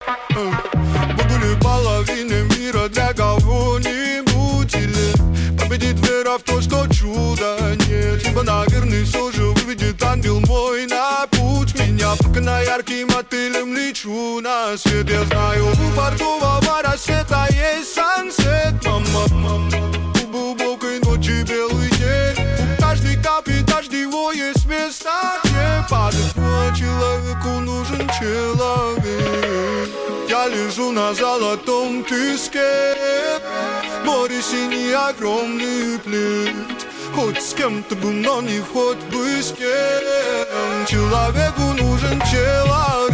Мы были половиной мира для кого-нибудь. Или победит вера в то, что чуда нет. Либо, наверное, все же выведет ангел мой на путь меня. Пока на ярким мотылем лечу на свет. Я знаю, у портового рассвета есть сансет. Мама, у глубокой ночи белый день. У каждой капли дождевого есть место, где падает. Но человеку нужен человек. Я лежу на золотом песке. Море синий, огромный плед. Хоть с кем-то бы, но не хоть бы с кем. Человеку нужен человек.